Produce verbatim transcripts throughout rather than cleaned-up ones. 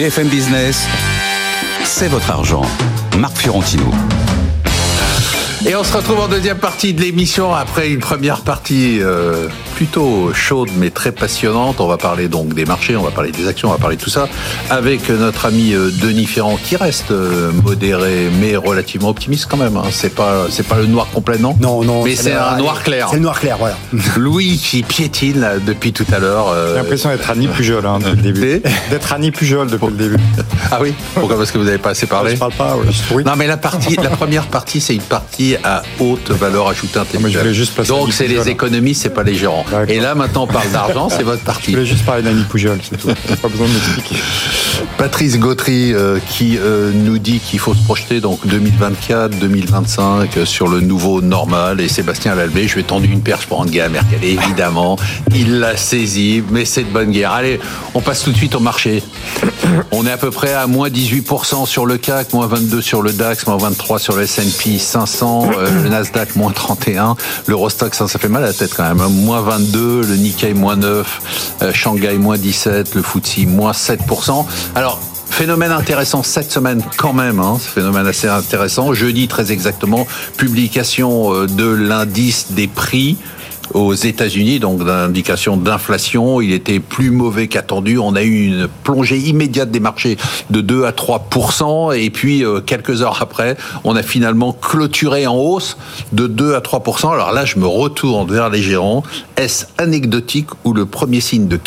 B F M Business, c'est votre argent. Marc Fiorentino. Et on se retrouve en deuxième partie de l'émission après une première partie euh, plutôt chaude mais très passionnante. On va parler donc des marchés, on va parler des actions, on va parler de tout ça avec notre ami euh, Denis Ferrand qui reste euh, modéré mais relativement optimiste quand même. Hein. C'est pas c'est pas le noir complet non. Non non. Mais c'est, c'est un noir clair. C'est le noir clair voilà. Louis qui piétine là, depuis tout à l'heure. Euh... J'ai l'impression d'être Annie Pujol hein, depuis le début. D'être Annie Pujol depuis le début. Ah oui. Pourquoi? Parce que vous n'avez pas assez parlé. Je parle pas. Oui. Oui. Non mais la partie la première partie c'est une partie à haute valeur ajoutée intellectuelle. Ah, donc c'est les économistes, c'est pas les gérants. D'accord. Et là maintenant on parle d'argent, c'est votre partie. Je voulais juste parler d'Annie Pujol, c'est tout. Pas besoin de m'expliquer. Patrice Gautry euh, qui euh, nous dit qu'il faut se projeter donc deux mille vingt-quatre deux mille vingt-cinq euh, sur le nouveau normal. Et Sébastien Lalbé, je lui ai tendu une perche pour Angela Merkel. Évidemment, il l'a saisi, mais c'est de bonne guerre. Allez, on passe tout de suite au marché. On est à peu près à moins dix-huit pour cent sur le C A C, moins vingt-deux sur le DAX, moins vingt-trois sur le S and P cinq cents, euh, le Nasdaq moins trente et un, l'Eurostoxx, ça, ça fait mal à la tête quand même, hein, moins vingt-deux, le Nikkei moins neuf, euh, Shanghai moins dix-sept, le F T S E moins sept pour cent. Alors, phénomène intéressant cette semaine quand même, hein, phénomène assez intéressant. Jeudi, très exactement, publication de l'indice des prix aux États-Unis, donc d'indication d'inflation. Il était plus mauvais qu'attendu. On a eu une plongée immédiate des marchés de deux à trois pour cent. Et puis, euh, quelques heures après, on a finalement clôturé en hausse de deux à trois pour cent. Alors là, je me retourne vers les gérants. Est-ce anecdotique ou le premier signe de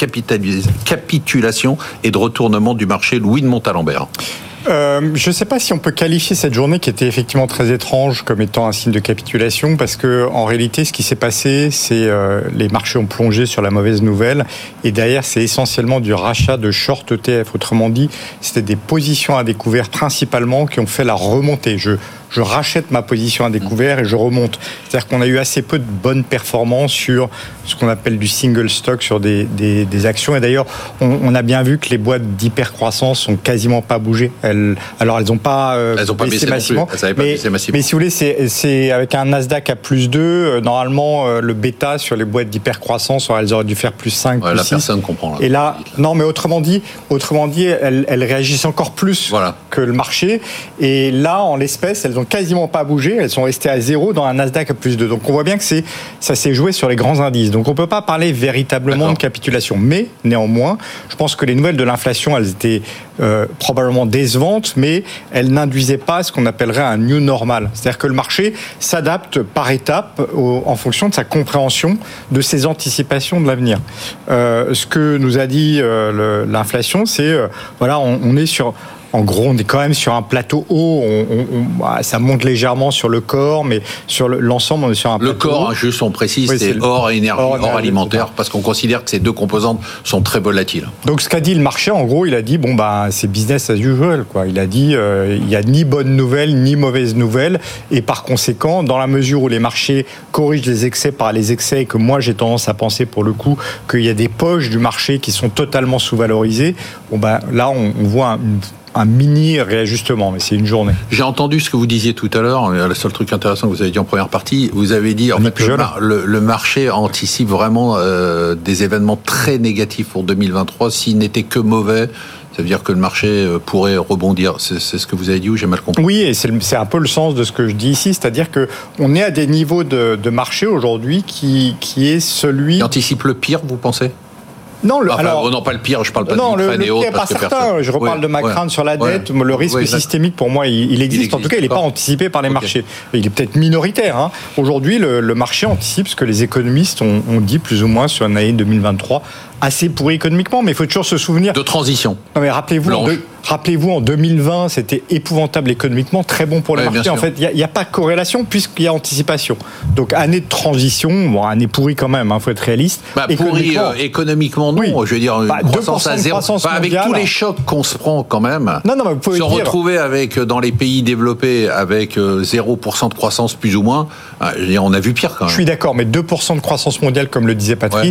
capitulation et de retournement du marché? Louis de Montalembert. Euh, je ne sais pas si on peut qualifier cette journée qui était effectivement très étrange comme étant un signe de capitulation, parce que en réalité, ce qui s'est passé, c'est euh, les marchés ont plongé sur la mauvaise nouvelle, et derrière, c'est essentiellement du rachat de short E T F. Autrement dit, c'était des positions à découvert principalement qui ont fait la remontée. Je Je rachète ma position à découvert et je remonte. C'est-à-dire qu'on a eu assez peu de bonnes performances sur ce qu'on appelle du single stock, sur des, des, des actions. Et d'ailleurs, on, on a bien vu que les boîtes d'hypercroissance n'ont quasiment pas bougé. Elles, alors, elles n'ont pas, euh, elles ont pas baissé, baissé massivement. Elles pas mais, baissé massivement. Mais si vous voulez, c'est, c'est avec un Nasdaq à plus deux, euh, normalement, euh, le bêta sur les boîtes d'hypercroissance, elles auraient dû faire plus cinq, ouais, plus la six. Personne comprend. Là, et là, non, mais autrement dit, autrement dit elles, elles réagissent encore plus voilà. que le marché. Et là, en l'espèce, elles n'ont quasiment pas bougé, elles sont restées à zéro dans un Nasdaq à plus deux. Donc on voit bien que c'est, ça s'est joué sur les grands indices. Donc on ne peut pas parler véritablement D'accord. de capitulation. Mais néanmoins, je pense que les nouvelles de l'inflation, elles étaient euh, probablement décevantes, mais elles n'induisaient pas ce qu'on appellerait un new normal. C'est-à-dire que le marché s'adapte par étapes au, en fonction de sa compréhension de ses anticipations de l'avenir. Euh, ce que nous a dit euh, le, l'inflation, c'est euh, voilà, on, on est sur... En gros, on est quand même sur un plateau haut. On, on, on, ça monte légèrement sur le corps, mais sur le, l'ensemble, on est sur un le plateau corps, haut. Hein, juste on précise, oui, c'est, c'est or et énergie, or, or alimentaire, parce qu'on considère que ces deux composantes sont très volatiles. Donc, ce qu'a dit le marché, en gros, il a dit bon bah c'est business as usual, quoi. Il a dit euh, il y a ni bonne nouvelle ni mauvaise nouvelle, et par conséquent, dans la mesure où les marchés corrigent les excès par les excès, et que moi j'ai tendance à penser pour le coup qu'il y a des poches du marché qui sont totalement sous-valorisées, bon bah là on, on voit un, une un mini réajustement, mais c'est une journée. J'ai entendu ce que vous disiez tout à l'heure. Le seul truc intéressant que vous avez dit en première partie, vous avez dit en fait, le, mar- le, le marché anticipe vraiment euh, des événements très négatifs pour deux mille vingt-trois. S'il n'était que mauvais, ça veut dire que le marché pourrait rebondir. C'est, c'est ce que vous avez dit ou j'ai mal compris? Oui, et c'est, c'est un peu le sens de ce que je dis ici, c'est-à-dire que on est à des niveaux de, de marché aujourd'hui qui, qui est celui... Qui anticipe le pire, vous pensez? Non, le, enfin, alors, non, pas le pire, je parle pas non, de l'Ukraine le, et le autres. pire n'est pas certain, personne... je reparle ouais, de ma crainte ouais, sur la dette, ouais, le risque ouais, systémique pour moi il, il, existe. il existe, en tout cas il n'est pas anticipé par les okay. marchés. Il est peut-être minoritaire. Hein. Aujourd'hui le, le marché anticipe ce que les économistes ont, ont dit plus ou moins sur une année deux mille vingt-trois assez pourri économiquement, mais il faut toujours se souvenir... De transition. Non mais rappelez-vous, en, de, rappelez-vous en deux mille vingt, c'était épouvantable économiquement, très bon pour les ouais, marchés. En fait, il n'y a, a pas de corrélation puisqu'il y a anticipation. Donc année de transition, bon, année pourrie quand même, il hein, faut être réaliste. Bah, pourri euh, économiquement, non. Oui. Je veux dire, une bah, croissance à zéro. Croissance bah, avec tous les chocs qu'on se prend quand même, non, non, mais vous pouvez se dire... retrouver avec, dans les pays développés avec zéro pour cent de croissance plus ou moins, je veux dire, on a vu pire quand même. Je suis d'accord, mais deux pour cent de croissance mondiale, comme le disait Patrice... Ouais.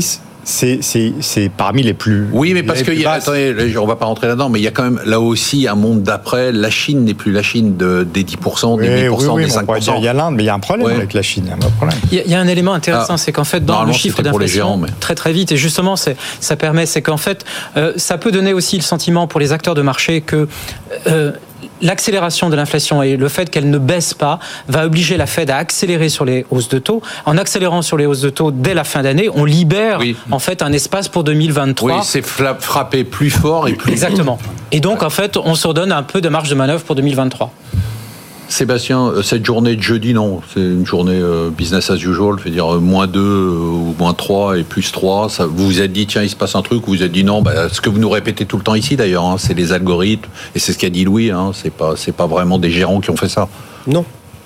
c'est, c'est, c'est parmi les plus. Oui, mais parce que y a, attendez, on va pas rentrer là-dedans, mais il y a quand même là aussi un monde d'après. La Chine n'est plus la Chine de, des dix pour cent, des oui, huit pour cent, oui, oui, des cinq pour cent. Il y a l'Inde, mais il y a un problème ouais. avec la Chine. Il y a un problème. Il y a, il y a un élément intéressant, ah, c'est qu'en fait, dans le chiffre d'inflation, géants, mais... très très vite, et justement, c'est, ça permet, c'est qu'en fait, euh, ça peut donner aussi le sentiment pour les acteurs de marché que euh, l'accélération de l'inflation et le fait qu'elle ne baisse pas va obliger la Fed à accélérer sur les hausses de taux. En accélérant sur les hausses de taux dès la fin d'année, on libère oui. en fait un espace pour deux mille vingt-trois. Oui, c'est frappé plus fort et plus... Exactement. Et donc, en fait, on se redonne un peu de marge de manœuvre pour deux mille vingt-trois. Sébastien, cette journée de jeudi, non, c'est une journée business as usual, je veux dire moins deux ou moins trois et plus trois. Ça, vous vous êtes dit, tiens, il se passe un truc, ou vous vous êtes dit non, bah, ce que vous nous répétez tout le temps ici d'ailleurs, hein, c'est les algorithmes, et c'est ce qu'a dit Louis, hein, c'est pas, c'est pas vraiment des gérants qui ont fait ça. Non.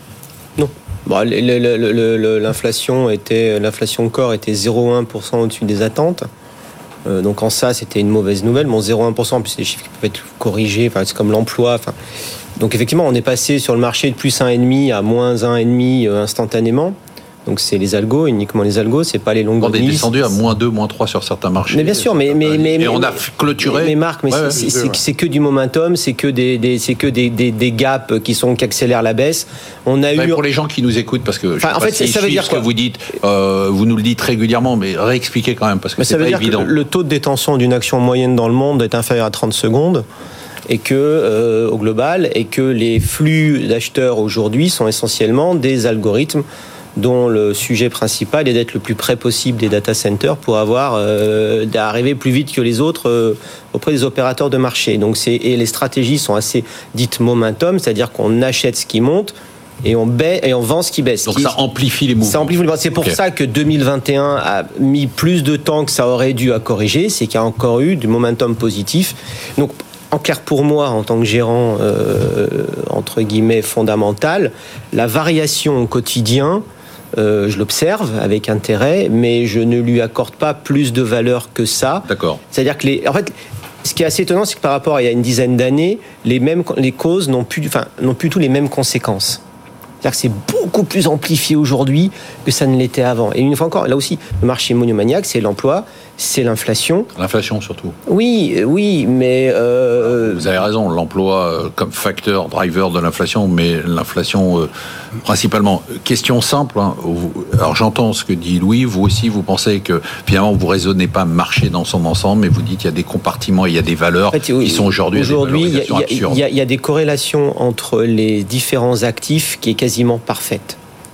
Non. Bon, le, le, le, le, l'inflation, était, l'inflation corps était zéro virgule un pour cent au-dessus des attentes. Euh, donc en ça, c'était une mauvaise nouvelle. Bon, zéro virgule un pour cent, en plus, c'est des chiffres qui peuvent être corrigés, enfin, c'est comme l'emploi, enfin. Donc effectivement, on est passé sur le marché de plus un virgule cinq à moins un virgule cinq instantanément. Donc c'est les algos, uniquement les algos, c'est pas les longues. On est descendu à moins deux, moins trois sur certains marchés. Mais bien sûr, mais mais mais, et mais on a clôturé. Mais Marc, mais ouais, c'est, c'est, c'est, c'est que du momentum, c'est que des, des c'est que des, des des gaps qui sont qui accélèrent la baisse. On a mais eu pour les gens qui nous écoutent, parce que je enfin, sais en pas fait, si ça veut dire ce que vous dites, euh, vous nous le dites régulièrement, mais réexpliquez quand même parce que mais c'est pas évident. Ça veut dire que le taux de détention d'une action moyenne dans le monde est inférieur à trente secondes. Et que, euh, au global, et que les flux d'acheteurs aujourd'hui sont essentiellement des algorithmes dont le sujet principal est d'être le plus près possible des data centers pour avoir euh, d'arriver plus vite que les autres euh, auprès des opérateurs de marché. Donc c'est et les stratégies sont assez dites momentum, c'est-à-dire qu'on achète ce qui monte et on baisse et on vend ce qui baisse. Donc qui, ça amplifie les mouvements. Ça amplifie les mouvements. C'est pour okay. ça que deux mille vingt et un a mis plus de temps que ça aurait dû à corriger. C'est qu'il y a encore eu du momentum positif. Donc en clair, pour moi, en tant que gérant, euh, entre guillemets, fondamental, la variation au quotidien, euh, je l'observe avec intérêt, mais je ne lui accorde pas plus de valeur que ça. D'accord. C'est-à-dire que, les, en fait, ce qui est assez étonnant, c'est que par rapport à il y a une dizaine d'années, les, mêmes, les causes n'ont plus, enfin, n'ont plus tous les mêmes conséquences. C'est-à-dire que c'est beaucoup plus amplifié aujourd'hui que ça ne l'était avant. Et une fois encore, là aussi, le marché monomaniaque, c'est l'emploi, c'est l'inflation. L'inflation surtout. Oui, oui, mais... Euh... Vous avez raison, l'emploi comme facteur, driver de l'inflation, mais l'inflation euh, principalement. Question simple, hein, alors j'entends ce que dit Louis, vous aussi, vous pensez que finalement, vous ne raisonnez pas marché dans son ensemble, mais vous dites qu'il y a des compartiments, il y a des valeurs en fait, oui, qui sont aujourd'hui aujourd'hui, il y, y, y, y a des corrélations entre les différents actifs qui est quasiment parfaite.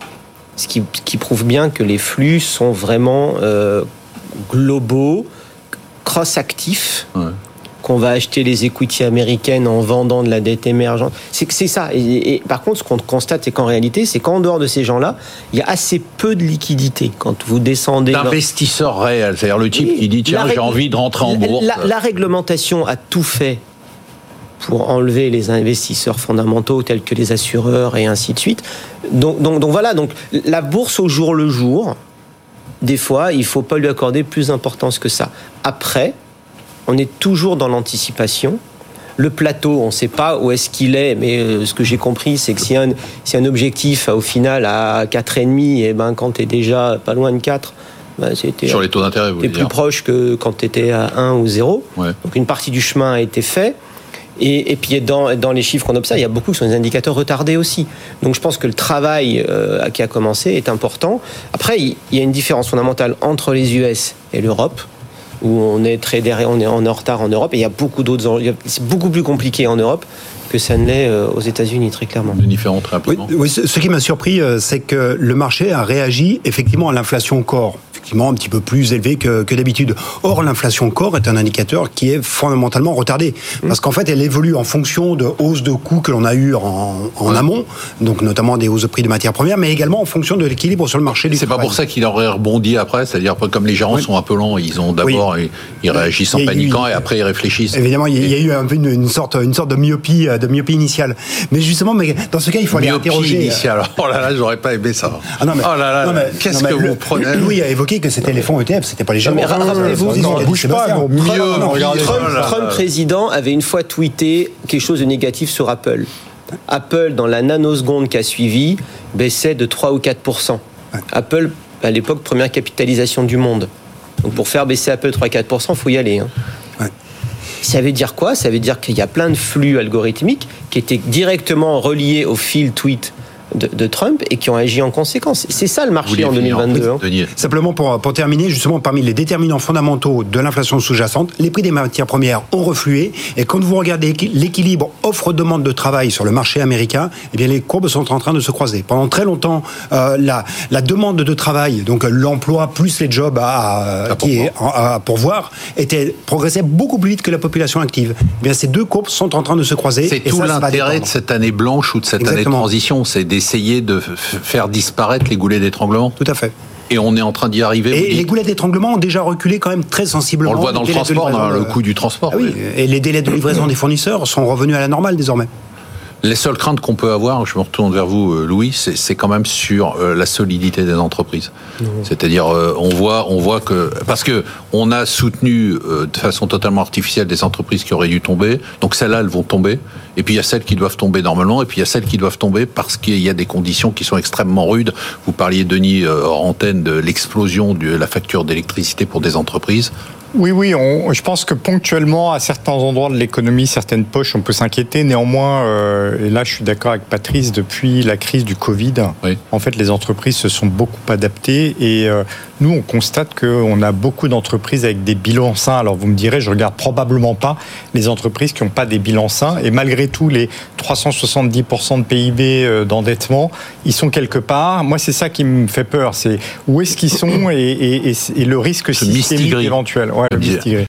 Ce qui, qui prouve bien que les flux sont vraiment euh, globaux, cross-actifs, ouais. Qu'on va acheter les equity américaines en vendant de la dette émergente. C'est, c'est ça. Et, et par contre, ce qu'on constate, c'est qu'en réalité, c'est qu'en dehors de ces gens-là, il y a assez peu de liquidité. Quand vous descendez... D'investisseurs dans... réels, c'est-à-dire le type oui, qui dit, tiens, rég... j'ai envie de rentrer en bourse. La, la réglementation a tout fait pour enlever les investisseurs fondamentaux tels que les assureurs et ainsi de suite. Donc, donc, donc voilà, donc la bourse au jour le jour, des fois, il ne faut pas lui accorder plus d'importance que ça. Après, on est toujours dans l'anticipation. Le plateau, on ne sait pas où est-ce qu'il est, mais ce que j'ai compris, c'est que si un, si un objectif, au final, à quatre virgule cinq, et ben, quand tu es déjà pas loin de quatre, ben, c'était, sur les taux d'intérêt, vous voulez dire. T'es plus proche que quand tu étais à un ou zéro. Ouais. Donc une partie du chemin a été fait. Et, et puis dans, dans les chiffres qu'on observe, il y a beaucoup qui sont des indicateurs retardés aussi. Donc je pense que le travail euh, qui a commencé est important. Après, il y a une différence fondamentale entre les U S et l'Europe, où on est très derrière, on est en retard en Europe. Et il y a beaucoup d'autres, c'est beaucoup plus compliqué en Europe que ça ne l'est aux États-Unis, très clairement. Différent, très rapidement. Oui, oui, ce qui m'a surpris, c'est que le marché a réagi effectivement à l'inflation corps, effectivement un petit peu plus élevée que, que d'habitude. Or, l'inflation corps est un indicateur qui est fondamentalement retardé, parce qu'en fait, elle évolue en fonction de hausses de coûts que l'on a eu en, en ouais. amont, donc notamment des hausses de prix de matières premières, mais également en fonction de l'équilibre sur le marché du C'est travail. pas pour ça qu'il aurait rebondi après, c'est-à-dire comme les gérants oui. sont un peu lents, ils ont d'abord oui. ils, ils réagissent en paniquant eu, et après ils réfléchissent. Évidemment, il y a eu un peu une, une sorte, une sorte de myopie. de myopie initiale. Mais justement, mais dans ce cas, il faut aller myopie interroger. Initiale. Oh là là, j'aurais pas aimé ça. Ah non, mais, oh là là, non, mais, qu'est-ce non, mais que le, vous prenez Louis a évoqué que c'était les fonds E T F, c'était pas les gens. Mais rappelez-vous, on ne bouge pas. Trump, Mieux, Trump, regardez, Trump, oh là là. Trump président avait une fois tweeté quelque chose de négatif sur Apple. Apple, dans la nanoseconde qui a suivi, baissait de trois ou quatre pour cent. Ouais. Apple, à l'époque, première capitalisation du monde. Donc pour faire baisser Apple trois à quatre pour cent, il faut y aller. Hein. Ouais. Ça veut dire quoi ? Ça veut dire qu'il y a plein de flux algorithmiques qui étaient directement reliés au fil tweet De, de Trump et qui ont agi en conséquence. C'est ça le marché en deux mille vingt-deux. Hein. Simplement pour, pour terminer, justement, parmi les déterminants fondamentaux de l'inflation sous-jacente, les prix des matières premières ont reflué et quand vous regardez l'équilibre offre-demande de travail sur le marché américain, eh bien les courbes sont en train de se croiser. Pendant très longtemps, euh, la, la demande de travail, donc l'emploi plus les jobs à, à, qui est, à, à pourvoir, était, progressait beaucoup plus vite que la population active. Eh bien ces deux courbes sont en train de se croiser. C'est tout ça, l'intérêt de cette année blanche ou de cette Exactement. année de transition, c'est d'essayer de faire disparaître les goulets d'étranglement. Tout à fait. Et on est en train d'y arriver. Et les goulets d'étranglement ont déjà reculé quand même très sensiblement. On le voit dans le transport, dans le coût du transport. Ah oui. Et les délais de livraison des fournisseurs sont revenus à la normale désormais. Les seules craintes qu'on peut avoir, je me retourne vers vous, Louis, c'est, c'est quand même sur euh, la solidité des entreprises. Mmh. C'est-à-dire, euh, on voit, on voit que parce que on a soutenu euh, de façon totalement artificielle des entreprises qui auraient dû tomber. Donc celles-là, elles vont tomber. Et puis il y a celles qui doivent tomber normalement. Et puis il y a celles qui doivent tomber parce qu'il y a des conditions qui sont extrêmement rudes. Vous parliez, Denis, euh, hors antenne, de l'explosion de la facture d'électricité pour des entreprises. Oui, oui, on, je pense que ponctuellement, à certains endroits de l'économie, certaines poches, on peut s'inquiéter. Néanmoins, euh, et là je suis d'accord avec Patrice, depuis la crise du Covid, oui. en fait les entreprises se sont beaucoup adaptées et euh, nous on constate qu'on a beaucoup d'entreprises avec des bilans sains. Alors vous me direz, je regarde probablement pas les entreprises qui n'ont pas des bilans sains et malgré tout les trois cent soixante-dix pour cent de P I B d'endettement, ils sont quelque part. Moi c'est ça qui me fait peur, c'est où est-ce qu'ils sont et, et, et, et le risque systémique éventuel. Ouais, le